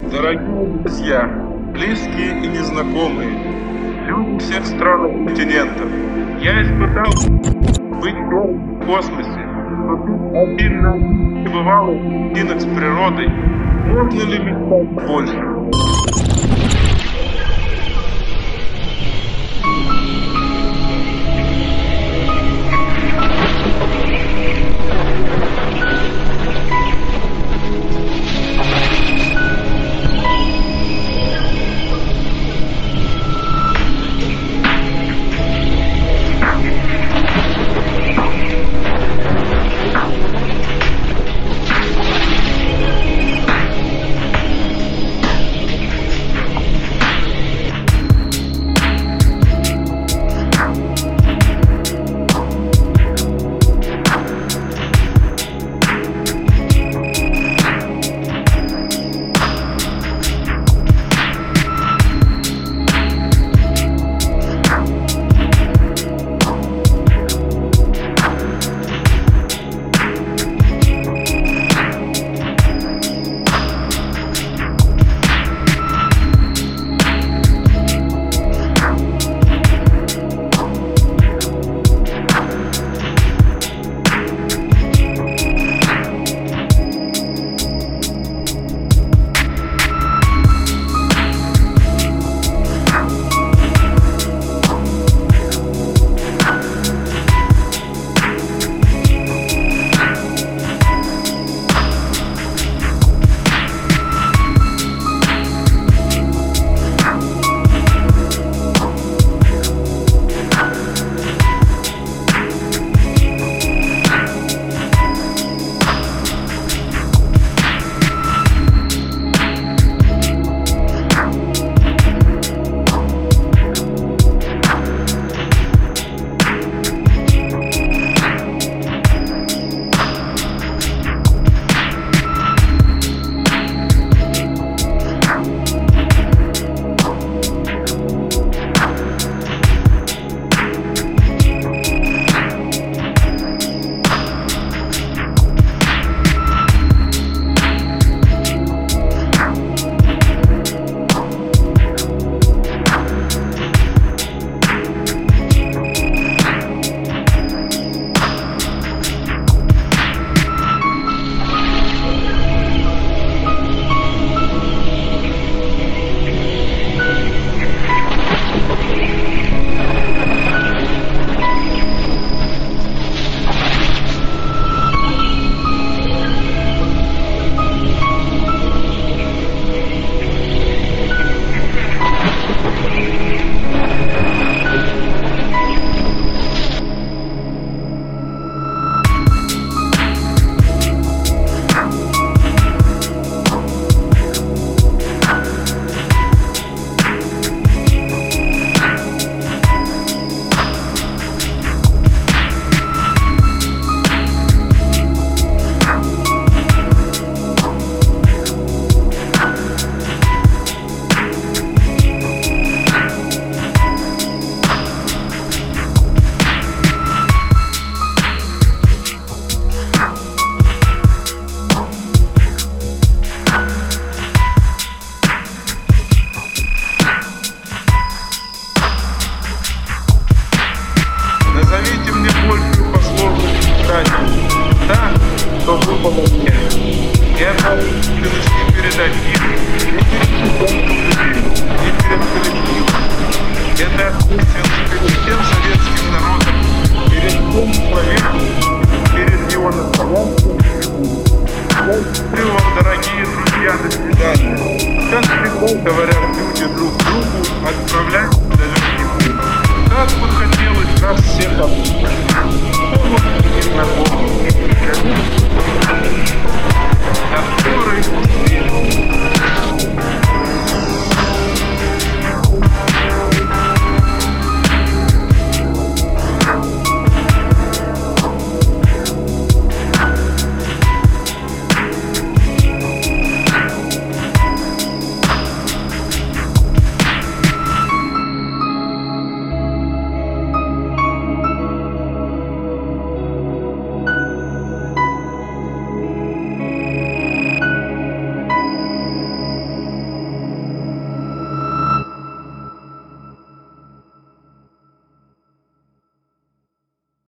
Дорогие друзья, близкие и незнакомые, люди всех стран и континентов, я испытал быть в космосе, один на небывалый поединок с природой. Можно ли мечтать больше? Назовите мне большую пословную та, что выпало мне. Я должен передать их и перед коллективом. Это ответственность перед всем советским народом, перед всем человеком, перед его настоящим. Я говорю вам, дорогие друзья, до свидания. Как всегда говорят люди друг другу, отправляйтесь в далекий путь. Как бы хотелось нас всех обнять. Знакомых, актеры,